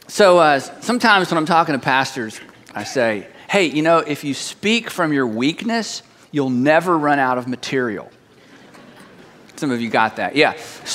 So sometimes when I'm talking to pastors, I say, hey, if you speak from your weakness, you'll never run out of material. Some of you got that. Yeah.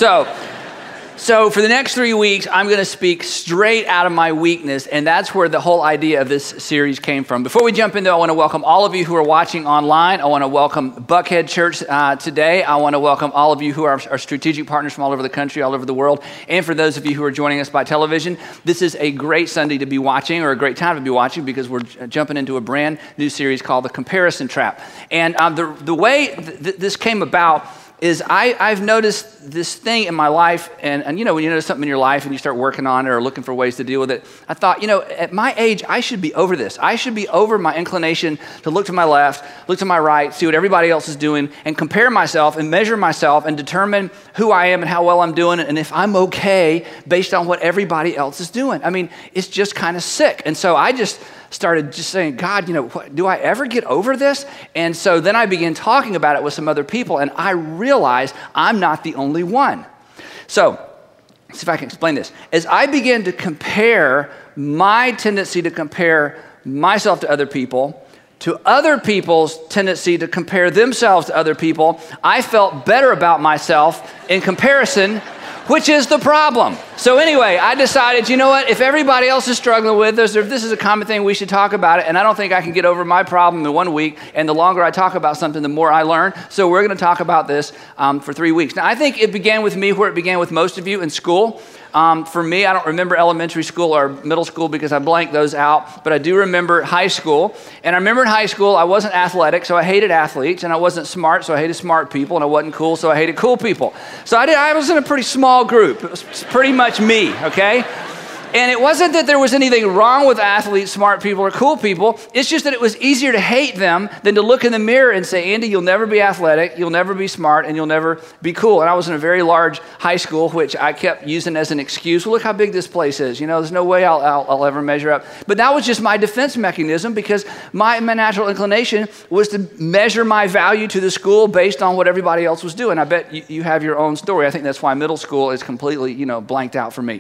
So for the next 3 weeks, I'm going to speak straight out of my weakness, and that's where the whole idea of this series came from. Before we jump in, though, I want to welcome all of you who are watching online. I want to welcome Buckhead Church today. I want to welcome all of you who are our strategic partners from all over the country, all over the world, and for those of you who are joining us by television. This is a great Sunday to be watching, or a great time to be watching, because we're jumping into a brand new series called The Comparison Trap. And the way this came about is I've noticed this thing in my life, and when you notice something in your life and you start working on it or looking for ways to deal with it, I thought, at my age, I should be over this. I should be over my inclination to look to my left, look to my right, see what everybody else is doing, and compare myself and measure myself and determine who I am and how well I'm doing and if I'm okay based on what everybody else is doing. I mean, it's just kind of sick. And so I just started saying, God, do I ever get over this? And so then I began talking about it with some other people, and I realized I'm not the only one. So, let's see if I can explain this. As I began to compare my tendency to compare myself to other people, to other people's tendency to compare themselves to other people, I felt better about myself in comparison, which is the problem. So anyway, I decided, if everybody else is struggling with this, or if this is a common thing, we should talk about it. And I don't think I can get over my problem in 1 week. And the longer I talk about something, the more I learn. So we're going to talk about this for 3 weeks. Now, I think it began with me where it began with most of you in school. For me, I don't remember elementary school or middle school because I blanked those out, but I do remember high school. And I remember in high school, I wasn't athletic, so I hated athletes, and I wasn't smart, so I hated smart people, and I wasn't cool, so I hated cool people. So I was in a pretty small group. It was pretty much me, okay? And it wasn't that there was anything wrong with athletes, smart people, or cool people. It's just that it was easier to hate them than to look in the mirror and say, Andy, you'll never be athletic, you'll never be smart, and you'll never be cool. And I was in a very large high school, which I kept using as an excuse. Well, look how big this place is. There's no way I'll ever measure up. But that was just my defense mechanism, because my natural inclination was to measure my value to the school based on what everybody else was doing. I bet you have your own story. I think that's why middle school is completely, blanked out for me.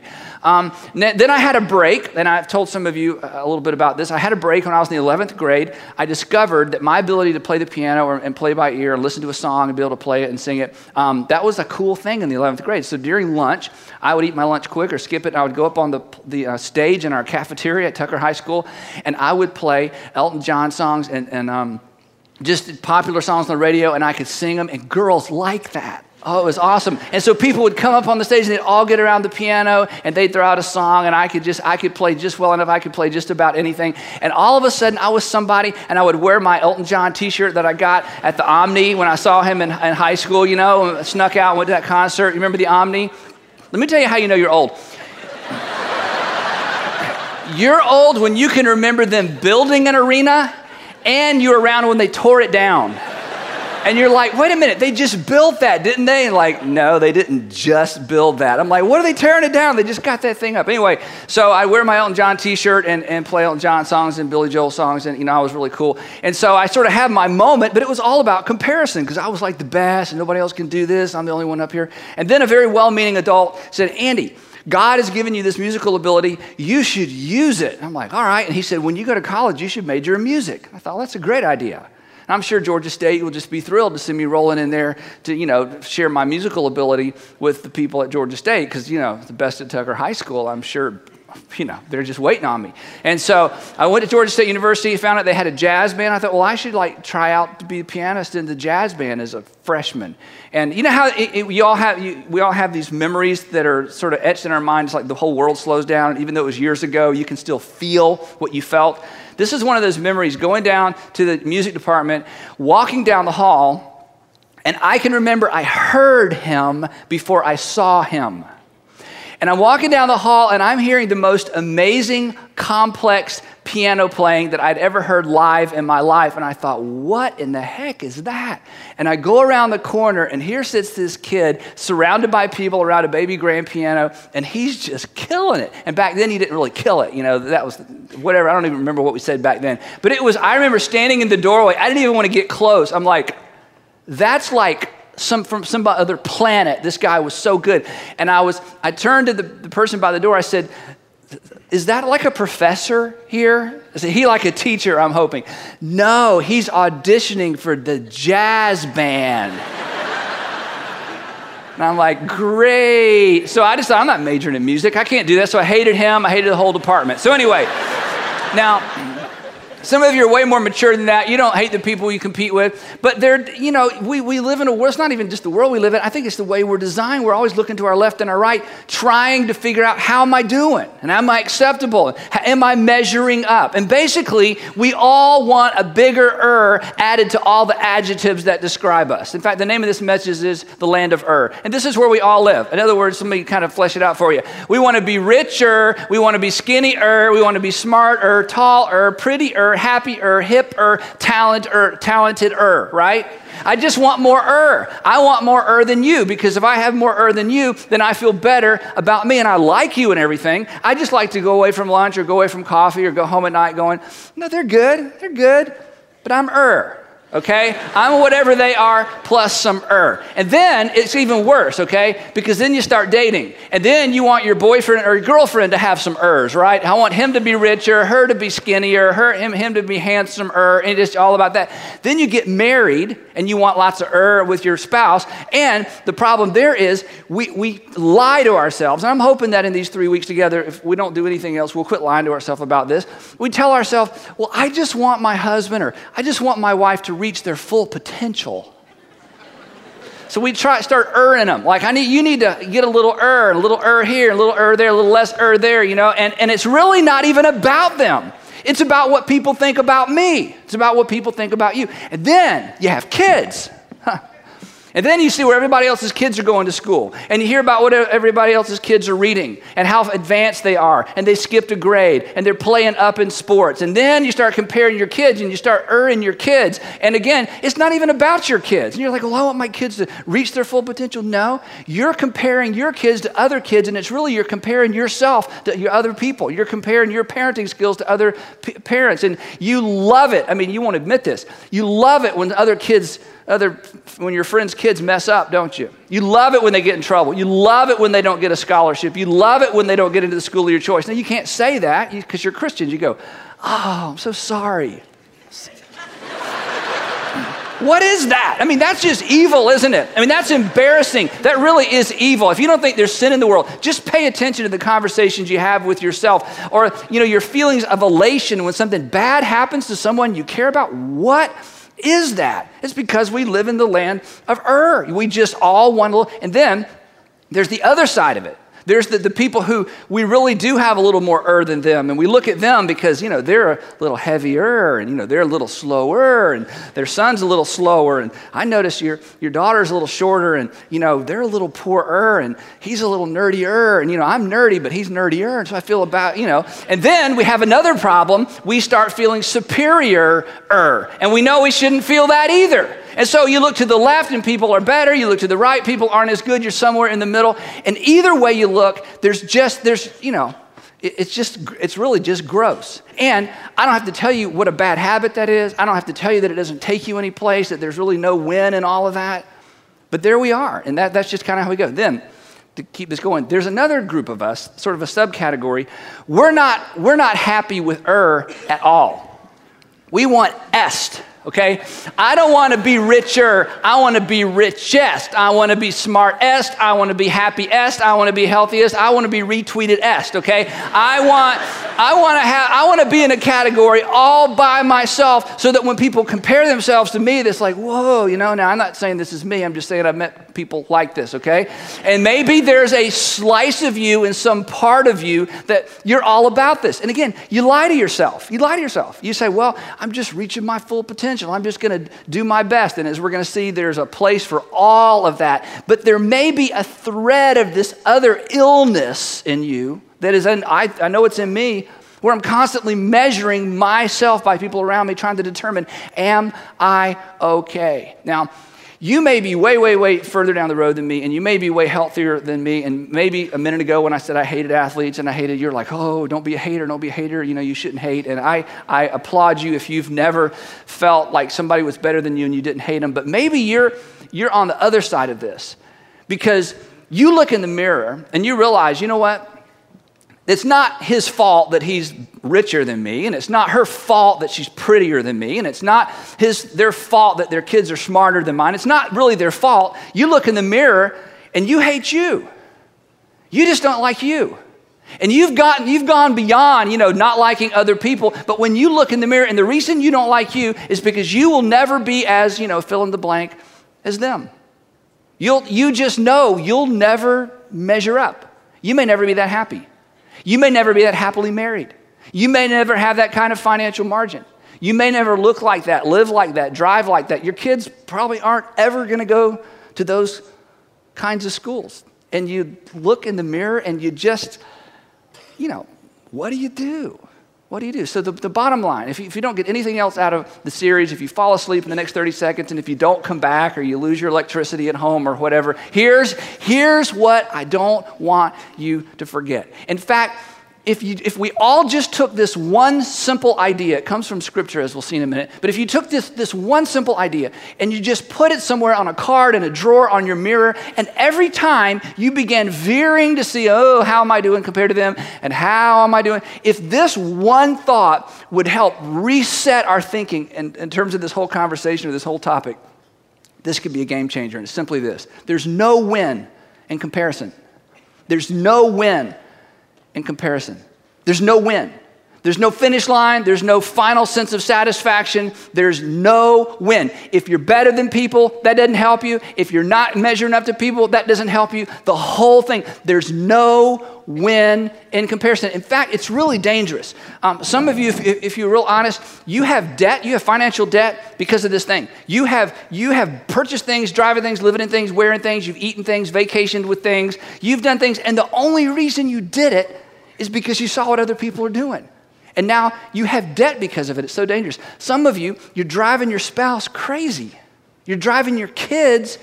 Then I had a break, and I've told some of you a little bit about this. I had a break when I was in the 11th grade. I discovered that my ability to play the piano and play by ear and listen to a song and be able to play it and sing it, that was a cool thing in the 11th grade. So during lunch, I would eat my lunch quick or skip it, and I would go up on the stage in our cafeteria at Tucker High School, and I would play Elton John songs and just popular songs on the radio, and I could sing them, and girls liked that. Oh, it was awesome. And so people would come up on the stage and they'd all get around the piano and they'd throw out a song, and I could play just well enough. I could play just about anything. And all of a sudden I was somebody, and I would wear my Elton John t-shirt that I got at the Omni when I saw him in high school, snuck out and went to that concert. You remember the Omni? Let me tell you how you know you're old. You're old when you can remember them building an arena and you were around when they tore it down. And you're like, wait a minute, they just built that, didn't they? And like, no, they didn't just build that. I'm like, what are they tearing it down? They just got that thing up. Anyway, so I wear my Elton John t-shirt and play Elton John songs and Billy Joel songs, and I was really cool. And so I sort of had my moment, but it was all about comparison, because I was like the best and nobody else can do this. I'm the only one up here. And then a very well-meaning adult said, Andy, God has given you this musical ability. You should use it. And I'm like, all right. And he said, when you go to college, you should major in music. I thought, well, that's a great idea. And I'm sure Georgia State will just be thrilled to see me rolling in there to, share my musical ability with the people at Georgia State, because, the best at Tucker High School, I'm sure, they're just waiting on me. And so I went to Georgia State University, found out they had a jazz band. I thought, well, I should try out to be a pianist in the jazz band as a freshman. And you know how we all have these memories that are sort of etched in our minds, like the whole world slows down. And even though it was years ago, you can still feel what you felt. This is one of those memories, going down to the music department, walking down the hall, and I can remember I heard him before I saw him. And I'm walking down the hall, and I'm hearing the most amazing, complex piano playing that I'd ever heard live in my life. And I thought, what in the heck is that? And I go around the corner, and here sits this kid surrounded by people around a baby grand piano, and he's just killing it. And back then, he didn't really kill it. That was whatever. I don't even remember what we said back then. But I remember standing in the doorway. I didn't even want to get close. I'm like, that's like from some other planet. This guy was so good. And I turned to the person by the door. I said, is that like a professor here? Is he like a teacher, I'm hoping? No, he's auditioning for the jazz band. And I'm like, great. So I decided I'm not majoring in music. I can't do that. So I hated him. I hated the whole department. So anyway, now, some of you are way more mature than that. You don't hate the people you compete with. But we live in a world. It's not even just the world we live in. I think it's the way we're designed. We're always looking to our left and our right, trying to figure out, how am I doing? And am I acceptable? Am I measuring up? And basically, we all want a bigger added to all the adjectives that describe us. In fact, the name of this message is the land of And this is where we all live. In other words, let me kind of flesh it out for you. We want to be richer. We want to be skinnier. We want to be smarter, taller, prettier, happier, hipper, talented-er, right? I just want more I want more than you, because if I have more than you, then I feel better about me, and I like you and everything. I just like to go away from lunch or go away from coffee or go home at night going, no, they're good, but I'm okay? I'm whatever they are plus some And then it's even worse, okay? Because then you start dating. And then you want your boyfriend or your girlfriend to have some right? I want him to be richer, her to be skinnier, him to be handsomer, and it's all about that. Then you get married and you want lots of with your spouse. And the problem there is we lie to ourselves. And I'm hoping that in these 3 weeks together, if we don't do anything else, we'll quit lying to ourselves about this. We tell ourselves, well, I just want my husband or I just want my wife to reach their full potential. So we start in them. Like, you need to get a little here, a little there, a little less there, and it's really not even about them. It's about what people think about me. It's about what people think about you. And then you have kids. And then you see where everybody else's kids are going to school. And you hear about what everybody else's kids are reading and how advanced they are. And they skipped a grade and they're playing up in sports. And then you start comparing your kids and you start your kids. And again, it's not even about your kids. And you're like, well, I want my kids to reach their full potential. No, you're comparing your kids to other kids. And it's really you're comparing yourself to your other people. You're comparing your parenting skills to other parents. And you love it. I mean, you won't admit this. You love it when when your friends' kids mess up, don't you? You love it when they get in trouble. You love it when they don't get a scholarship. You love it when they don't get into the school of your choice. Now, you can't say that because you're Christians. You go, oh, I'm so sorry. What is that? I mean, that's just evil, isn't it? I mean, that's embarrassing. That really is evil. If you don't think there's sin in the world, just pay attention to the conversations you have with yourself or, your feelings of elation when something bad happens to someone you care about. What is that? It's because we live in the land of We just all want a little. And then there's the other side of it. There's the people who we really do have a little more than them. And we look at them because, they're a little heavier and, they're a little slower and their son's a little slower. And I notice your daughter's a little shorter and, they're a little poorer and he's a little nerdier. And, I'm nerdy, but he's nerdier. And so I feel and then we have another problem. We start feeling superior. And we know we shouldn't feel that either. And so you look to the left and people are better. You look to the right, people aren't as good. You're somewhere in the middle. And either way you look, it's really just gross. And I don't have to tell you what a bad habit that is. I don't have to tell you that it doesn't take you any place, that there's really no win in all of that. But there we are. And that's just kind of how we go. Then, to keep this going, there's another group of us, sort of a subcategory. We're not happy with at all. We want est. Okay? I don't want to be richer. I want to be richest. I want to be smartest. I want to be happiest. I want to be healthiest. I want to be retweetedest. Okay? I want to be in a category all by myself so that when people compare themselves to me, it's like, whoa, now I'm not saying this is me. I'm just saying I've met people like this, okay? And maybe there's a slice of you in some part of you that you're all about this. And again, you lie to yourself. You say, well, I'm just reaching my full potential. I'm just going to do my best. And as we're going to see, there's a place for all of that. But there may be a thread of this other illness in you that is I know it's in me, where I'm constantly measuring myself by people around me, trying to determine, am I okay? Now, you may be way, way, way further down the road than me, and you may be way healthier than me, and maybe a minute ago when I said I hated athletes and you're like, oh, don't be a hater, you shouldn't hate, and I applaud you if you've never felt like somebody was better than you and you didn't hate them, but maybe you're on the other side of this, because you look in the mirror and you realize, you know what? It's not his fault that he's richer than me, and it's not her fault that she's prettier than me, and it's not their fault that their kids are smarter than mine. It's not really their fault. You look in the mirror and you hate you. You just don't like you. And you've gone beyond, not liking other people, but when you look in the mirror, and the reason you don't like you is because you will never be as, fill in the blank, as them. You just know you'll never measure up. You may never be that happy. You may never be that happily married. You may never have that kind of financial margin. You may never look like that, live like that, drive like that. Your kids probably aren't ever going to go to those kinds of schools. And you look in the mirror and you just, what do you do? What do you do? So the bottom line, if you don't get anything else out of the series, if you fall asleep in the next 30 seconds, and if you don't come back or you lose your electricity at home or whatever, here's what I don't want you to forget. In fact, if we all just took this one simple idea, it comes from Scripture, as we'll see in a minute, but if you took this one simple idea and you just put it somewhere on a card in a drawer on your mirror, and every time you began veering to see, how am I doing compared to them, and how am I doing? If this one thought would help reset our thinking in terms of this whole conversation or this whole topic, this could be a game changer, and it's simply this. There's no win in comparison. There's no win in comparison. There's no win. There's no finish line. There's no final sense of satisfaction. There's no win. If you're better than people, that doesn't help you. If you're not measuring up to people, that doesn't help you. The whole thing, there's no win in comparison. In fact, it's really dangerous. Some of you, if you're real honest, you have debt, you have financial debt because of this thing. You have purchased things, driving things, living in things, wearing things, you've eaten things, vacationed with things, you've done things, and the only reason you did it is because you saw what other people are doing. And now you have debt because of it. It's so dangerous. Some of you, you're driving your spouse crazy. You're driving your kids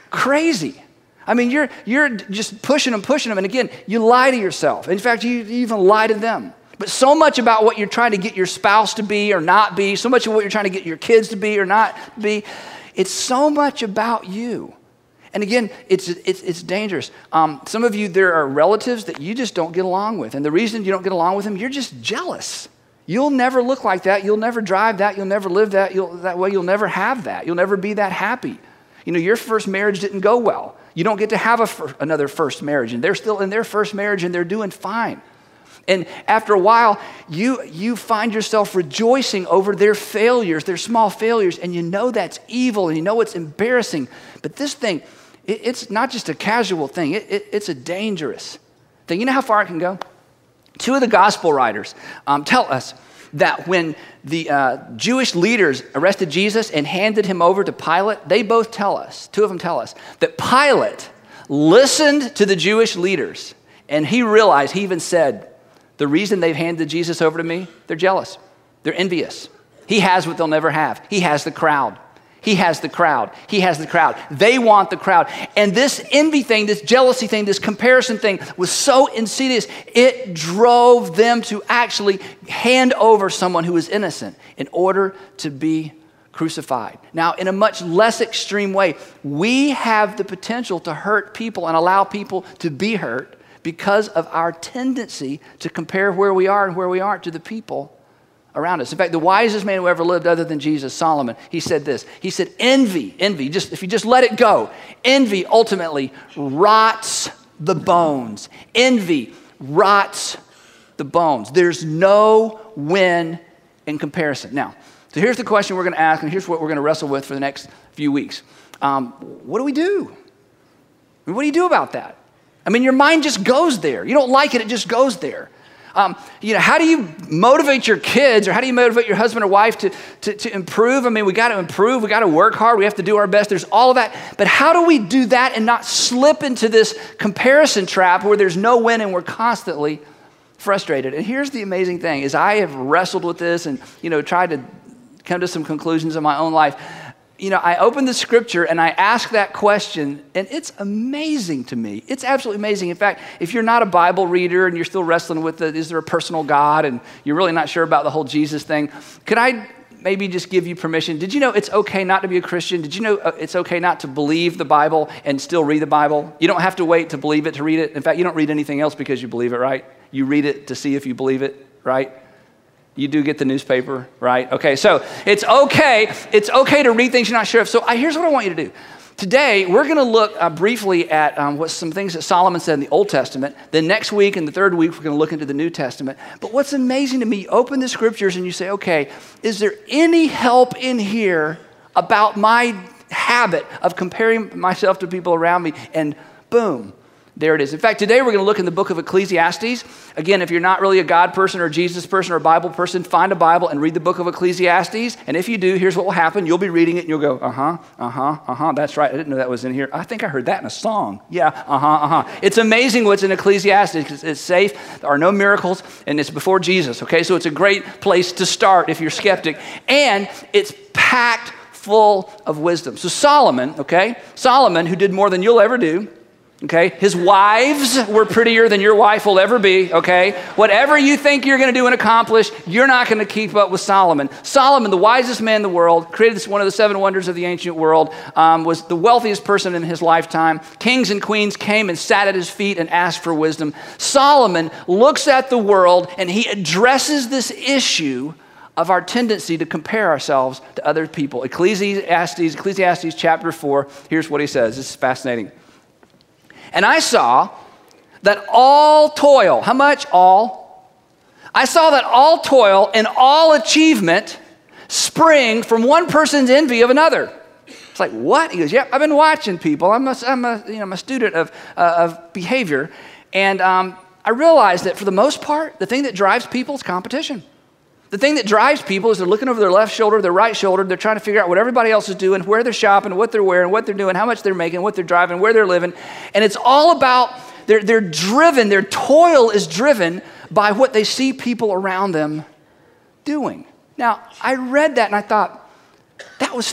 crazy. I mean, you're just pushing them. And again, you lie to yourself. In fact, you even lie to them. But so much about what you're trying to get your spouse to be or not be, so much of what you're trying to get your kids to be or not be, it's so much about you. And again, it's dangerous. Some of you, there are relatives that you just don't get along with. And the reason you don't get along with them, you're just jealous. You'll never look like that. You'll never drive that. You'll never live that. That way you'll never have that. You'll never be that happy. Your first marriage didn't go well. You don't get to have another first marriage. And they're still in their first marriage and they're doing fine. And after a while, you find yourself rejoicing over their failures, their small failures, and you know that's evil and you know it's embarrassing. But this thing, it's not just a casual thing. It's a dangerous thing. You know how far it can go? Two of the gospel writers tell us that when the Jewish leaders arrested Jesus and handed him over to Pilate, they both tell us, two of them tell us, that Pilate listened to the Jewish leaders and he realized, he even said, the reason they've handed Jesus over to me, they're jealous. They're envious. He has what they'll never have. He has the crowd. He has the crowd. He has the crowd. They want the crowd. And this envy thing, this jealousy thing, this comparison thing was so insidious, it drove them to actually hand over someone who was innocent in order to be crucified. Now, in a much less extreme way, we have the potential to hurt people and allow people to be hurt because of our tendency to compare where we are and where we aren't to the people around us. In fact, the wisest man who ever lived other than Jesus, Solomon, he said this. He said, envy, if you just let it go, envy ultimately rots the bones. Envy rots the bones. There's no win in comparison. Now, so here's the question we're going to ask, and here's what we're going to wrestle with for the next few weeks. What do we do? I mean, what do you do about that? I mean, your mind just goes there. You don't like it, it just goes there. How do you motivate your kids, or how do you motivate your husband or wife to improve? I mean, we got to improve. We got to work hard. We have to do our best. There's all of that. But how do we do that and not slip into this comparison trap where there's no win and we're constantly frustrated? And here's the amazing thing is I have wrestled with this and, tried to come to some conclusions in my own life. I open the scripture and I ask that question, and it's amazing to me. It's absolutely amazing. In fact, if you're not a Bible reader and you're still wrestling with is there a personal God, and you're really not sure about the whole Jesus thing, could I maybe just give you permission? Did you know it's okay not to be a Christian? Did you know it's okay not to believe the Bible and still read the Bible? You don't have to wait to believe it to read it. In fact, you don't read anything else because you believe it, right? You read it to see if you believe it, right? You do get the newspaper, right? Okay, so it's okay to read things you're not sure of. So here's what I want you to do. Today, we're going to look briefly at what some things that Solomon said in the Old Testament. Then next week, in the third week, we're going to look into the New Testament. But what's amazing to me, you open the scriptures and you say, okay, is there any help in here about my habit of comparing myself to people around me? And boom, there it is. In fact, today we're going to look in the book of Ecclesiastes. Again, if you're not really a God person or a Jesus person or a Bible person, find a Bible and read the book of Ecclesiastes. And if you do, here's what will happen. You'll be reading it and you'll go, that's right. I didn't know that was in here. I think I heard that in a song. Yeah, It's amazing what's in Ecclesiastes. It's safe. There are no miracles, and it's before Jesus, okay? So it's a great place to start if you're skeptic. And it's packed full of wisdom. So Solomon, who did more than you'll ever do, okay? His wives were prettier than your wife will ever be, okay? Whatever you think you're going to do and accomplish, you're not going to keep up with Solomon. Solomon, the wisest man in the world, created one of the 7 wonders of the ancient world, was the wealthiest person in his lifetime. Kings and queens came and sat at his feet and asked for wisdom. Solomon looks at the world and he addresses this issue of our tendency to compare ourselves to other people. Ecclesiastes chapter 4, here's what he says. This is fascinating. And I saw that all toil, how much? All. I saw that all toil and all achievement spring from one person's envy of another. It's like, what? He goes, yeah, I've been watching people. I'm a student of behavior. And I realized that for the most part, the thing that drives people is competition. The thing that drives people is they're looking over their left shoulder, their right shoulder. They're trying to figure out what everybody else is doing, where they're shopping, what they're wearing, what they're doing, how much they're making, what they're driving, where they're living. And it's all about, they're driven, their toil is driven by what they see people around them doing. Now, I read that and I thought, that was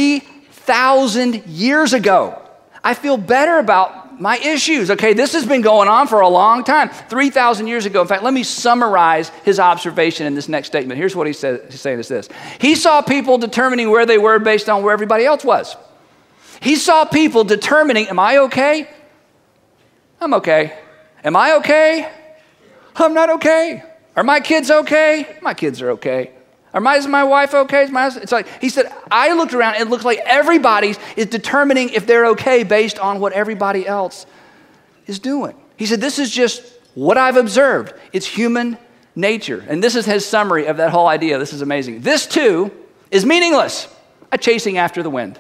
3,000 years ago. I feel better about my issues, okay? This has been going on for a long time, 3,000 years ago. In fact, let me summarize his observation in this next statement. Here's what he's saying is this. He saw people determining where they were based on where everybody else was. He saw people determining, am I okay? I'm okay. Am I okay? I'm not okay. Are my kids okay? My kids are okay. Is my wife okay? It's like, he said, I looked around, it looks like everybody is determining if they're okay based on what everybody else is doing. He said, this is just what I've observed. It's human nature. And this is his summary of that whole idea. This is amazing. This too is meaningless, a chasing after the wind.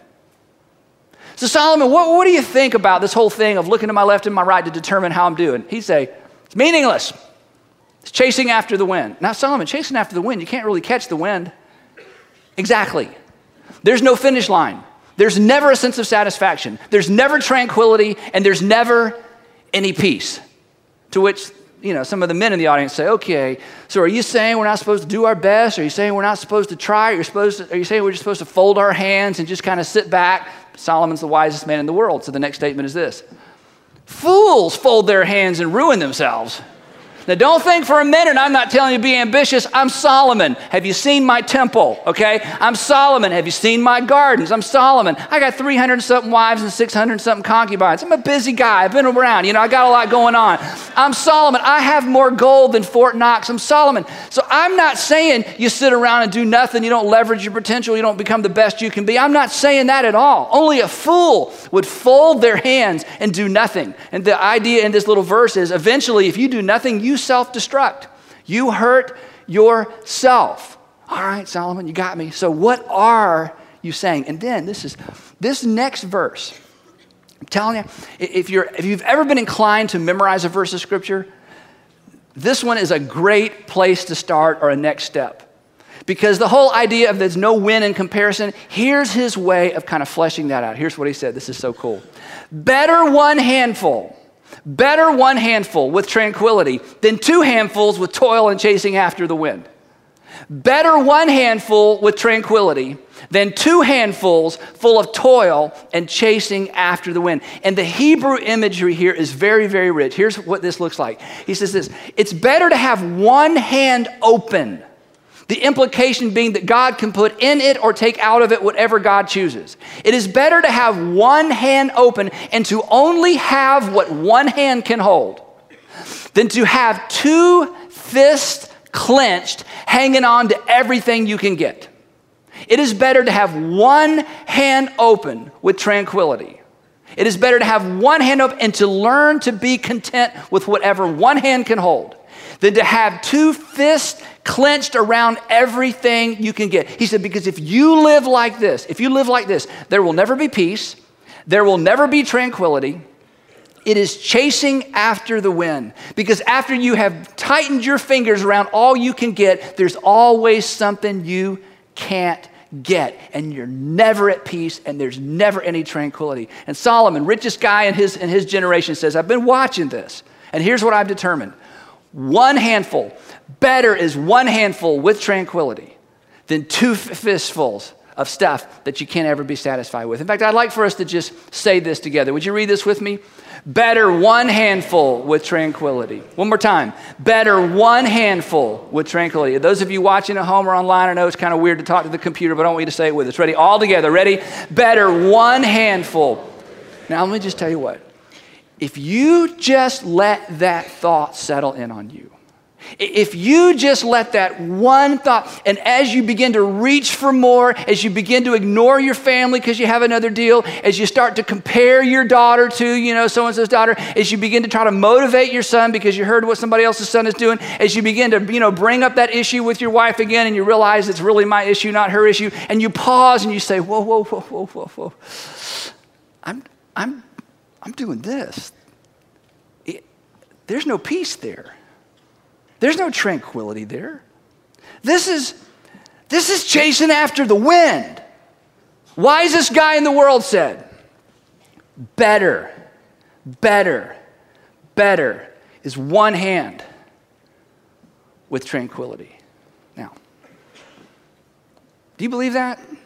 So Solomon, what do you think about this whole thing of looking to my left and my right to determine how I'm doing? He'd say, it's meaningless. It's chasing after the wind. Now, Solomon, chasing after the wind, you can't really catch the wind. Exactly. There's no finish line. There's never a sense of satisfaction. There's never tranquility, and there's never any peace. To which, some of the men in the audience say, okay, so are you saying we're not supposed to do our best? Are you saying we're not supposed to try? Are you saying we're just supposed to fold our hands and just kind of sit back? Solomon's the wisest man in the world. So the next statement is this. Fools fold their hands and ruin themselves. Now, don't think for a minute I'm not telling you to be ambitious. I'm Solomon. Have you seen my temple? Okay? I'm Solomon. Have you seen my gardens? I'm Solomon. I got 300-something wives and 600-something concubines. I'm a busy guy. I've been around. I got a lot going on. I'm Solomon. I have more gold than Fort Knox. I'm Solomon. So I'm not saying you sit around and do nothing. You don't leverage your potential. You don't become the best you can be. I'm not saying that at all. Only a fool would fold their hands and do nothing. And the idea in this little verse is eventually if you do nothing, you self-destruct. You hurt yourself. All right, Solomon, you got me. So what are you saying? And then this next verse. I'm telling you, if you've ever been inclined to memorize a verse of scripture, this one is a great place to start or a next step. Because the whole idea of there's no win in comparison, here's his way of kind of fleshing that out. Here's what he said. This is so cool. Better one handful with tranquility than 2 handfuls with toil and chasing after the wind. Better 1 handful with tranquility than 2 handfuls full of toil and chasing after the wind. And the Hebrew imagery here is very, very rich. Here's what this looks like. He says this, it's better to have one hand open. The implication being that God can put in it or take out of it whatever God chooses. It is better to have one hand open and to only have what one hand can hold than to have two fists clenched, hanging on to everything you can get. It is better to have one hand open with tranquility. It is better to have one hand open and to learn to be content with whatever one hand can hold than to have two fists clenched around everything you can get. He said, because if you live like this, there will never be peace. There will never be tranquility. It is chasing after the wind. Because after you have tightened your fingers around all you can get, there's always something you can't get. And you're never at peace, and there's never any tranquility. And Solomon, richest guy in his generation, says, I've been watching this, and here's what I've determined. One handful, better is one handful with tranquility than two fistfuls of stuff that you can't ever be satisfied with. In fact, I'd like for us to just say this together. Would you read this with me? Better one handful with tranquility. One more time. Better one handful with tranquility. Those of you watching at home or online, I know it's kind of weird to talk to the computer, but I want you to say it with us. Ready? All together. Ready? Better one handful. Now, let me just tell you what. If you just let that thought settle in on you, if you just let that one thought, and as you begin to reach for more, as you begin to ignore your family because you have another deal, as you start to compare your daughter to, so-and-so's daughter, as you begin to try to motivate your son because you heard what somebody else's son is doing, as you begin to, bring up that issue with your wife again and you realize it's really my issue, not her issue, and you pause and you say, whoa. I'm doing this. There's no peace there. There's no tranquility there. This is chasing after the wind. Wisest guy in the world said, better is one hand with tranquility. Now, do you believe that? Do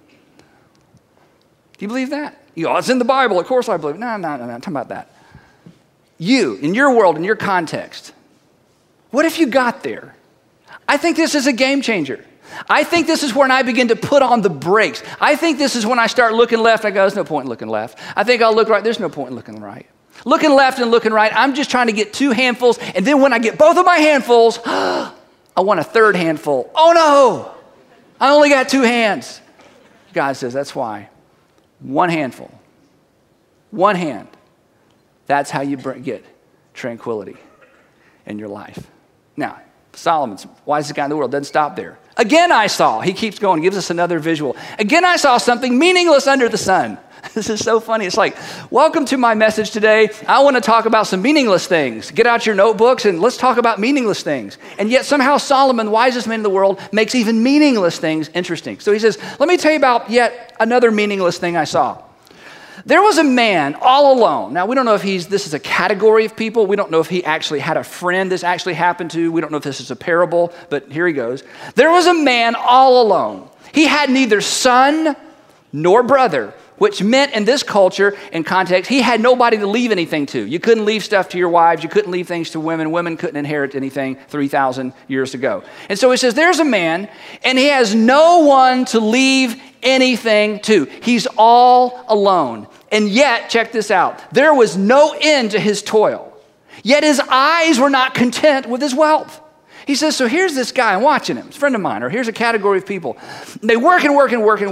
you believe that? It's in the Bible. Of course I believe it. No, I'm talking about that. You, in your world, in your context, what if you got there? I think this is a game changer. I think this is when I begin to put on the brakes. I think this is when I start looking left. I go, there's no point in looking left. I think I'll look right. There's no point in looking right. Looking left and looking right, I'm just trying to get two handfuls. And then when I get both of my handfuls, I want a third handful. Oh no, I only got two hands. God says, that's why. One handful. One hand. That's how you get tranquility in your life. Now, Solomon's wisest guy in the world doesn't stop there. Again I saw, he keeps going, gives us another visual. Again I saw something meaningless under the sun. This is so funny. It's like, welcome to my message today. I want to talk about some meaningless things. Get out your notebooks and let's talk about meaningless things. And yet somehow Solomon, wisest man in the world, makes even meaningless things interesting. So he says, let me tell you about yet another meaningless thing I saw. There was a man all alone. Now, we don't know if this is a category of people. We don't know if he actually had a friend this actually happened to. We don't know if this is a parable, but here he goes. There was a man all alone. He had neither son nor brother, which meant in this culture and context, he had nobody to leave anything to. You couldn't leave stuff to your wives. You couldn't leave things to women. Women couldn't inherit anything 3,000 years ago. And so he says, there's a man, and he has no one to leave anything to. He's all alone. And yet, check this out, there was no end to his toil. Yet his eyes were not content with his wealth. He says, so here's this guy, I'm watching him, it's a friend of mine, or here's a category of people. They work and work,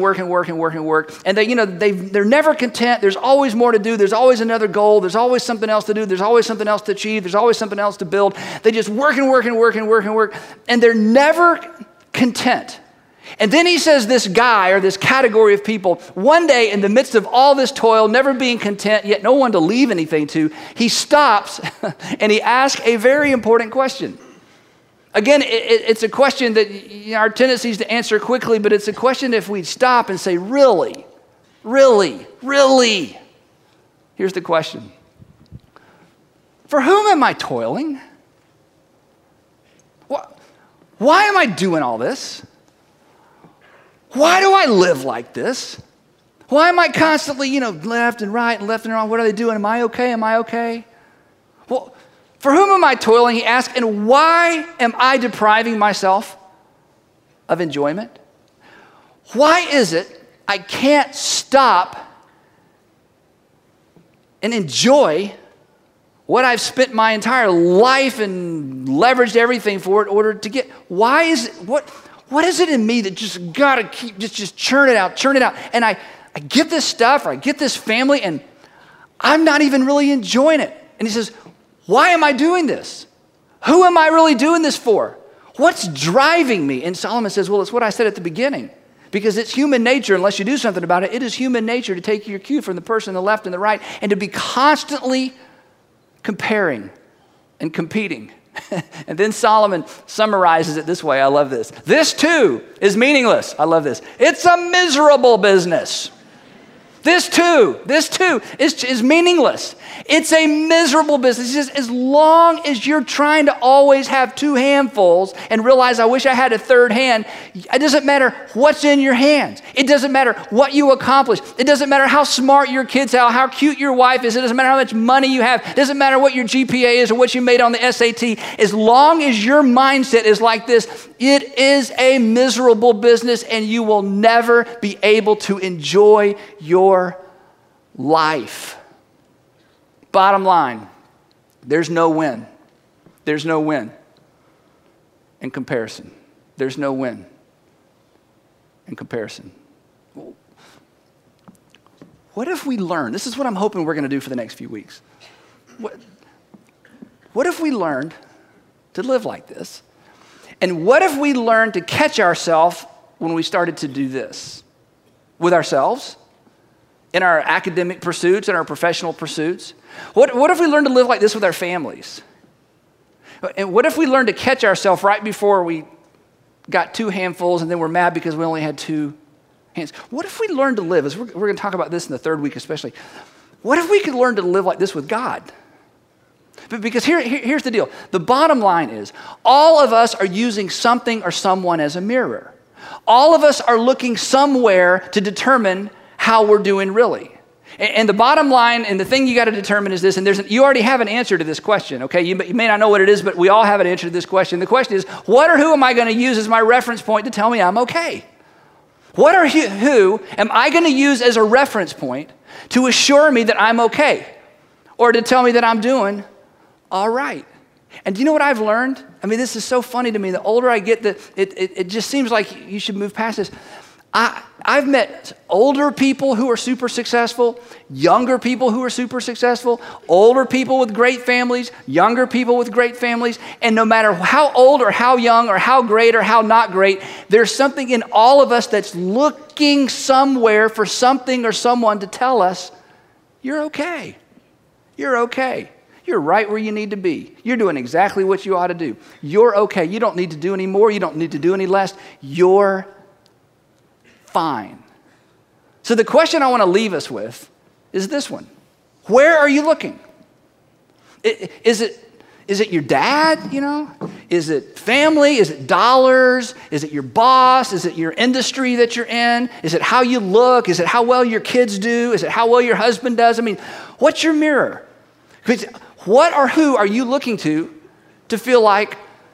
and they're never content. There's always more to do. There's always another goal. There's always something else to do. There's always something else to achieve. There's always something else to build. They just work, and they're never content. And then he says this guy, or this category of people, one day in the midst of all this toil, never being content, yet no one to leave anything to, he stops and he asks a very important question. Again, it's a question that our tendency is to answer quickly, but it's a question if we stop and say, really? Here's the question. For whom am I toiling? Why am I doing all this? Why do I live like this? Why am I constantly, left and right and left and wrong? What are they doing? Am I okay? Well, for whom am I toiling, he asks, and why am I depriving myself of enjoyment? Why is it I can't stop and enjoy what I've spent my entire life and leveraged everything for in order to get. Why is it, what is it in me that just gotta keep, just churn it out. And I get this stuff, or I get this family, and I'm not even really enjoying it. And he says, why am I doing this? Who am I really doing this for? What's driving me? And Solomon says, well, it's what I said at the beginning. Because it's human nature, unless you do something about it, it is human nature to take your cue from the person on the left and the right and to be constantly comparing and competing. And then Solomon summarizes it this way. I love this. This too is meaningless. I love this. It's a miserable business. This too is meaningless. It's a miserable business. He says, as long as you're trying to always have two handfuls and realize, I wish I had a third hand, it doesn't matter what's in your hands. It doesn't matter what you accomplish. It doesn't matter how smart your kids are, how cute your wife is. It doesn't matter how much money you have. It doesn't matter what your GPA is or what you made on the SAT. As long as your mindset is like this, it is a miserable business, and you will never be able to enjoy your life. Bottom line, there's no win. There's no win in comparison. There's no win in comparison. What if we learn? This is what I'm hoping we're going to do for the next few weeks. What if we learned to live like this? And what if we learned to catch ourselves when we started to do this with ourselves, in our academic pursuits, in our professional pursuits? What if we learned to live like this with our families? And what if we learned to catch ourselves right before we got two handfuls and then we're mad because we only had two hands? What if we learned to live, as we're going to talk about this in the third week especially, what if we could learn to live like this with God? Because here's the deal. The bottom line is, all of us are using something or someone as a mirror. All of us are looking somewhere to determine how we're doing really. And the bottom line, and the thing you got to determine is this, and you already have an answer to this question, okay? You may not know what it is, but we all have an answer to this question. The question is, what or who am I going to use as my reference point to tell me I'm okay? What or who am I going to use as a reference point to assure me that I'm okay, or to tell me that I'm doing all right? And do you know what I've learned? I mean, this is so funny to me. The older I get, it just seems like you should move past this. I've met older people who are super successful, younger people who are super successful, older people with great families, younger people with great families, and no matter how old or how young or how great or how not great, there's something in all of us that's looking somewhere for something or someone to tell us, you're okay. You're okay. You're right where you need to be. You're doing exactly what you ought to do. You're okay. You don't need to do any more. You don't need to do any less. You're fine. So the question I want to leave us with is this one. Where are you looking? Is it your dad, you know? Is it family? Is it dollars? Is it your boss? Is it your industry that you're in? Is it how you look? Is it how well your kids do? Is it how well your husband does? I mean, what's your mirror? What or who are you looking to feel like,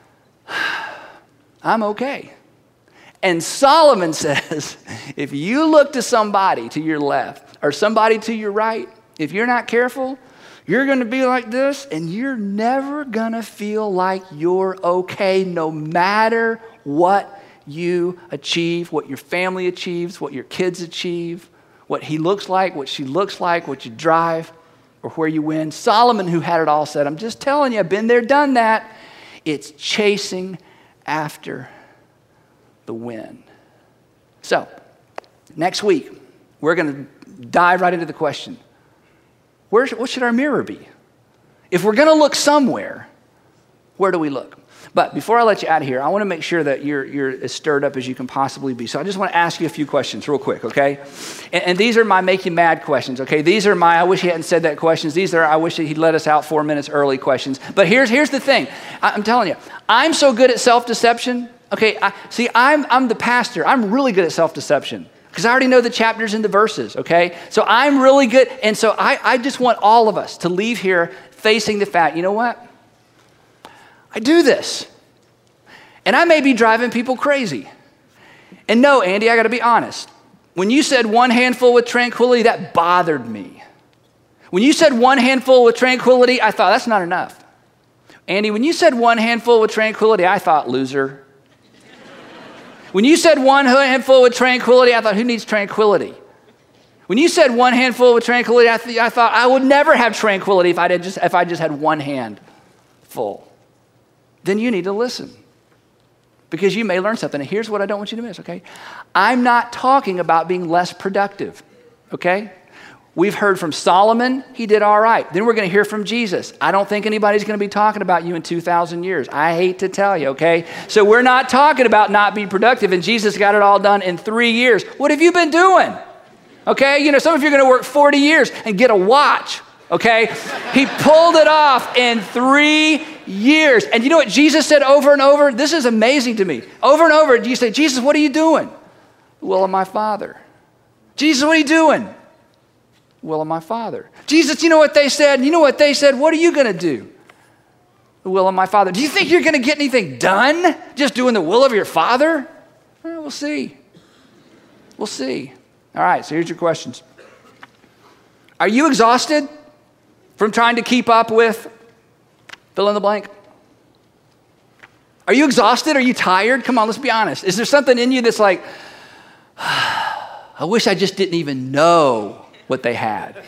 I'm okay? And Solomon says, if you look to somebody to your left or somebody to your right, if you're not careful, you're going to be like this, and you're never going to feel like you're okay, no matter what you achieve, what your family achieves, what your kids achieve, what he looks like, what she looks like, what you drive, or where you win. Solomon, who had it all said, I'm just telling you, I've been there, done that. It's chasing after the win. So, next week, we're going to dive right into the question, what should our mirror be? If we're going to look somewhere, where do we look? But before I let you out of here, I want to make sure that you're as stirred up as you can possibly be. So I just want to ask you a few questions real quick, okay? And these are my make you mad questions, okay? These are my I wish he hadn't said that questions. These are I wish he'd let us out 4 minutes early questions. But here's the thing. I'm telling you, I'm so good at self-deception. Okay, I'm the pastor. I'm really good at self-deception because I already know the chapters and the verses, okay? So I'm really good. And so I just want all of us to leave here facing the fact, you know what? I do this. And I may be driving people crazy. And no, Andy, I got to be honest. When you said one handful with tranquility, that bothered me. When you said one handful with tranquility, I thought, that's not enough. Andy, when you said one handful with tranquility, I thought, loser. When you said one handful with tranquility, I thought, who needs tranquility? When you said one handful with tranquility, I thought, I would never have tranquility if I just had one hand full. Then you need to listen, because you may learn something. And here's what I don't want you to miss, okay? I'm not talking about being less productive, okay? We've heard from Solomon, he did all right. Then we're going to hear from Jesus. I don't think anybody's going to be talking about you in 2,000 years. I hate to tell you, okay? So we're not talking about not being productive, and Jesus got it all done in 3 years. What have you been doing? Okay, you know, some of you are going to work 40 years and get a watch, okay? He pulled it off in 3 years. And you know what Jesus said over and over? This is amazing to me. Over and over, you say, Jesus, what are you doing? The will of my Father. Jesus, what are you doing? The will of my Father. Jesus, you know what they said? You know what they said? What are you going to do? The will of my Father. Do you think you're going to get anything done just doing the will of your Father? Well, we'll see. We'll see. All right, so here's your questions. Are you exhausted from trying to keep up with fill in the blank? Are you exhausted? Are you tired? Come on, let's be honest. Is there something in you that's like, I wish I just didn't even know what they had.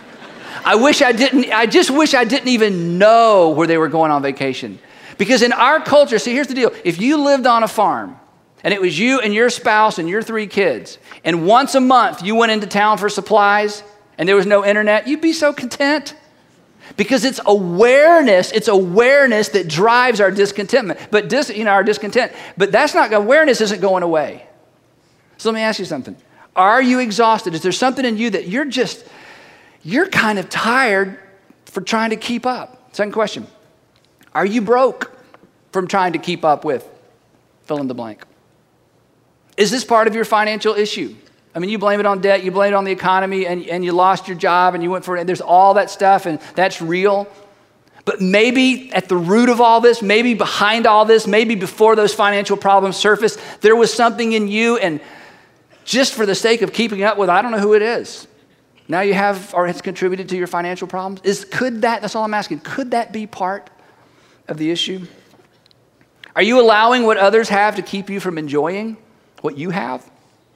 I just wish I didn't even know where they were going on vacation. Because in our culture, see, here's the deal. If you lived on a farm, and it was you and your spouse and your 3 kids, and once a month you went into town for supplies and there was no internet, you'd be so content. Because it's awareness that drives our discontentment. But our discontent. But awareness isn't going away. So let me ask you something. Are you exhausted? Is there something in you that you're kind of tired for trying to keep up? Second question. Are you broke from trying to keep up with fill in the blank? Is this part of your financial issue? I mean, you blame it on debt, you blame it on the economy, and you lost your job, and you went for it. There's all that stuff, and that's real. But maybe at the root of all this, maybe behind all this, maybe before those financial problems surfaced, there was something in you, and just for the sake of keeping up with, I don't know who it is. Now you have, or it's contributed to your financial problems. That's all I'm asking, could that be part of the issue? Are you allowing what others have to keep you from enjoying what you have?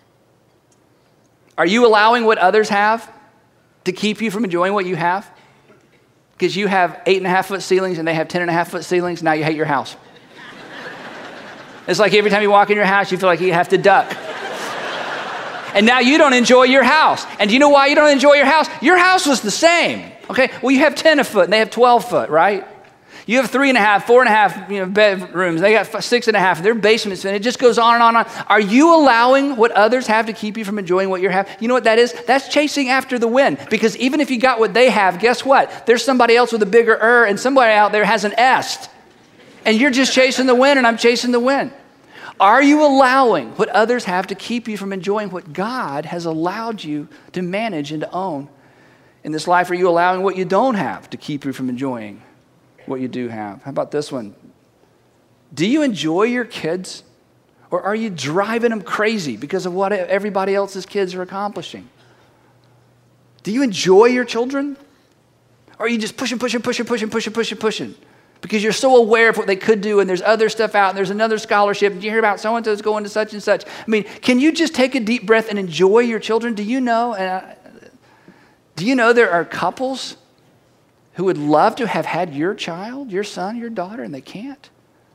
Are you allowing what others have to keep you from enjoying what you have? Because you have 8.5-foot ceilings and they have 10.5-foot ceilings, now you hate your house. It's like every time you walk in your house, you feel like you have to duck. And now you don't enjoy your house. And do you know why you don't enjoy your house? Your house was the same, okay? Well, you have 10-foot and they have 12-foot, right? You have 3.5, 4.5, bedrooms. They got 6.5. Their basements, and it just goes on and on and on. Are you allowing what others have to keep you from enjoying what you have? You know what that is? That's chasing after the wind. Because even if you got what they have, guess what? There's somebody else with a bigger and somebody out there has an est. And you're just chasing the wind, and I'm chasing the wind. Are you allowing what others have to keep you from enjoying what God has allowed you to manage and to own in this life? Are you allowing what you don't have to keep you from enjoying what you do have? How about this one? Do you enjoy your kids, or are you driving them crazy because of what everybody else's kids are accomplishing? Do you enjoy your children, or are you just pushing because you're so aware of what they could do, and there's other stuff out, and there's another scholarship, and you hear about so-and-so's going to such and such? I mean, can you just take a deep breath and enjoy your children? Do you know there are couples who would love to have had your child, your son, your daughter, and they can't?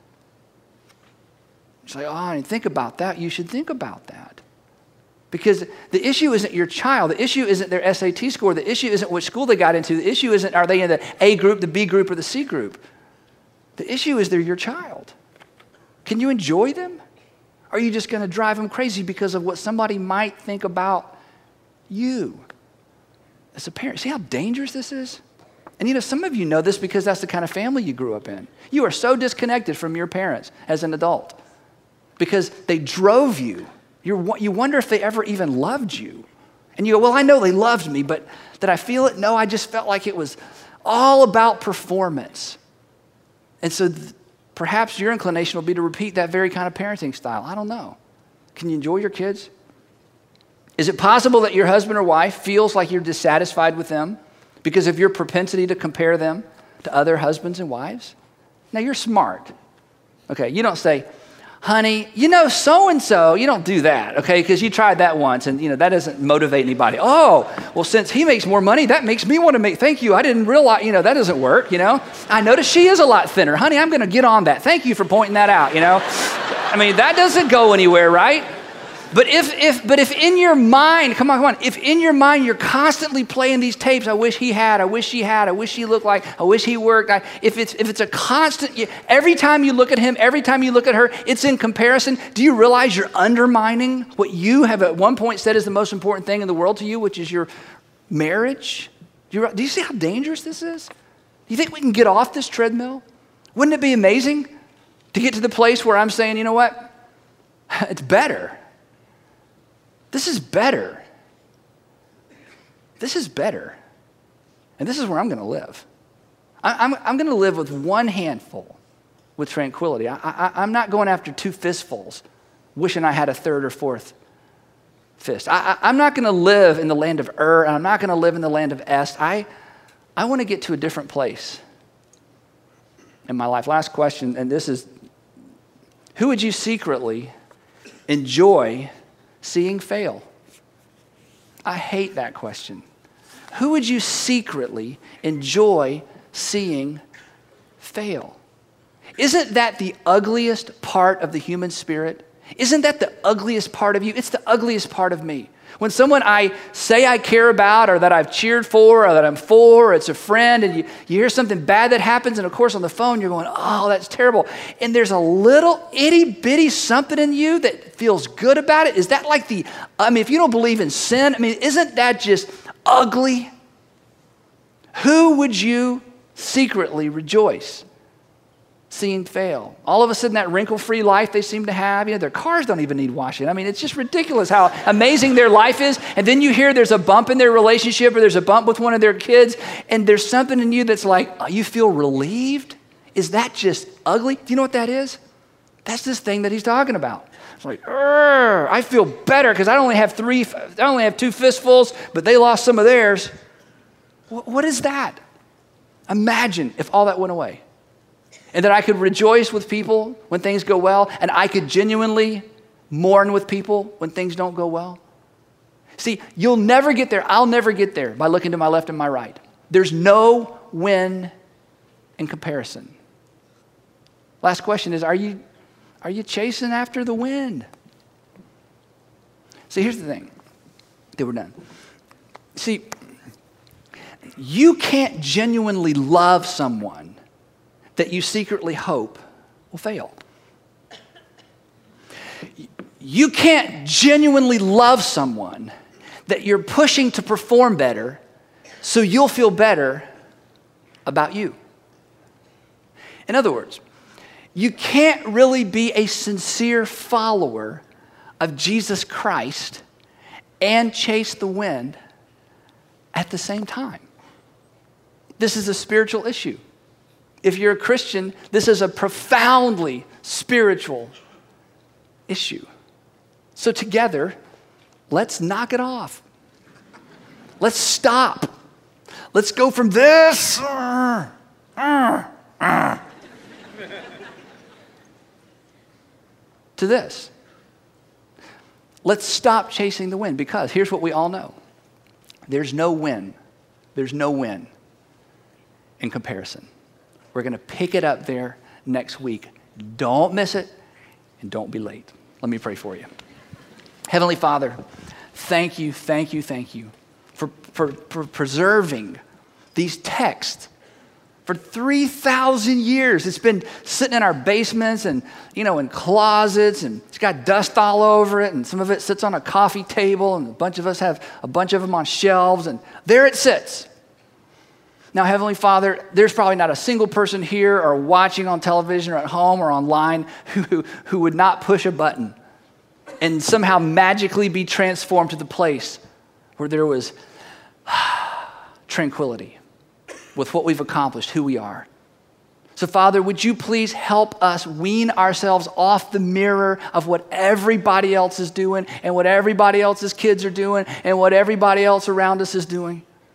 It's like, I didn't think about that. You should think about that. Because the issue isn't your child. The issue isn't their SAT score. The issue isn't which school they got into. The issue isn't are they in the A group, the B group, or the C group. The issue is they're your child. Can you enjoy them? Or are you just going to drive them crazy because of what somebody might think about you as a parent? See how dangerous this is? And some of you know this because that's the kind of family you grew up in. You are so disconnected from your parents as an adult because they drove you. You wonder if they ever even loved you. And you go, well, I know they loved me, but did I feel it? No, I just felt like it was all about performance. And so perhaps your inclination will be to repeat that very kind of parenting style. I don't know. Can you enjoy your kids? Is it possible that your husband or wife feels like you're dissatisfied with them because of your propensity to compare them to other husbands and wives? Now, you're smart. Okay, you don't say, honey, so-and-so, you don't do that, okay, because you tried that once, and, that doesn't motivate anybody. Oh, well, since he makes more money, that makes me want to thank you, I didn't realize, that doesn't work, I noticed she is a lot thinner. Honey, I'm going to get on that. Thank you for pointing that out, that doesn't go anywhere, right? But if in your mind, come on, if in your mind you're constantly playing these tapes, I wish he had, I wish she had, I wish she looked like, I wish he worked. If it's a constant, every time you look at him, every time you look at her, it's in comparison. Do you realize you're undermining what you have at one point said is the most important thing in the world to you, which is your marriage? Do you see how dangerous this is? Do you think we can get off this treadmill? Wouldn't it be amazing to get to the place where I'm saying, you know what? It's better. This is better. This is better. And this is where I'm going to live. I'm going to live with one handful with tranquility. I'm not going after two fistfuls, wishing I had a third or fourth fist. I'm not going to live in the land of and I'm not going to live in the land of Est. I want to get to a different place in my life. Last question, and this is, who would you secretly enjoy seeing fail? I hate that question. Who would you secretly enjoy seeing fail? Isn't that the ugliest part of the human spirit? Isn't that the ugliest part of you? It's the ugliest part of me. When someone I say I care about or that I've cheered for or that I'm for, or it's a friend, and you hear something bad that happens, and of course on the phone you're going, oh, that's terrible. And there's a little itty bitty something in you that feels good about it. Is that like if you don't believe in sin, isn't that just ugly? Who would you secretly rejoice seeing fail? All of a sudden, that wrinkle-free life they seem to have, their cars don't even need washing. It's just ridiculous how amazing their life is. And then you hear there's a bump in their relationship or there's a bump with one of their kids, and there's something in you that's like, oh, you feel relieved? Is that just ugly? Do you know what that is? That's this thing that he's talking about. It's like, I feel better because I only have two fistfuls, but they lost some of theirs. What is that? Imagine if all that went away. And that I could rejoice with people when things go well, and I could genuinely mourn with people when things don't go well. See, you'll never get there. I'll never get there by looking to my left and my right. There's no win in comparison. Last question is, are you chasing after the wind? See, here's the thing. Okay, we're done. See, you can't genuinely love someone that you secretly hope will fail. You can't genuinely love someone that you're pushing to perform better so you'll feel better about you. In other words, you can't really be a sincere follower of Jesus Christ and chase the wind at the same time. This is a spiritual issue. If you're a Christian, this is a profoundly spiritual issue. So together, let's knock it off. Let's stop. Let's go from this to this. Let's stop chasing the wind, because here's what we all know. There's no win. There's no win in comparison. We're going to pick it up there next week. Don't miss it, and don't be late. Let me pray for you. Heavenly Father, thank you for preserving these texts for 3,000 years. It's been sitting in our basements and, in closets, and it's got dust all over it, and some of it sits on a coffee table, and a bunch of us have a bunch of them on shelves, and there it sits. Now, Heavenly Father, there's probably not a single person here or watching on television or at home or online who would not push a button and somehow magically be transformed to the place where there was tranquility with what we've accomplished, who we are. So, Father, would you please help us wean ourselves off the mirror of what everybody else is doing and what everybody else's kids are doing and what everybody else around us is doing,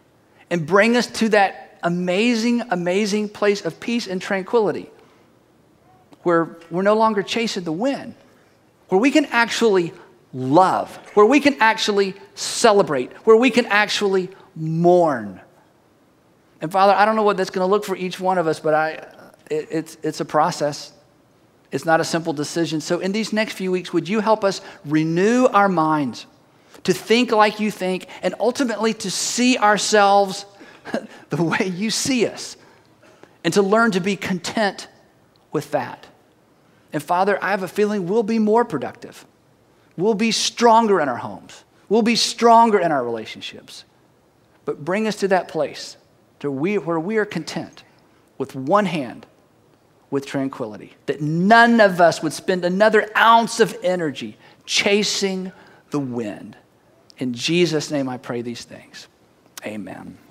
and bring us to that amazing, amazing place of peace and tranquility where we're no longer chasing the wind, where we can actually love, where we can actually celebrate, where we can actually mourn. And Father, I don't know what that's going to look for each one of us, but it's a process. It's not a simple decision. So in these next few weeks, would you help us renew our minds to think like you think and ultimately to see ourselves the way you see us and to learn to be content with that. And Father, I have a feeling we'll be more productive. We'll be stronger in our homes. We'll be stronger in our relationships. But bring us to that place where we are content with one hand, with tranquility, that none of us would spend another ounce of energy chasing the wind. In Jesus' name I pray these things. Amen.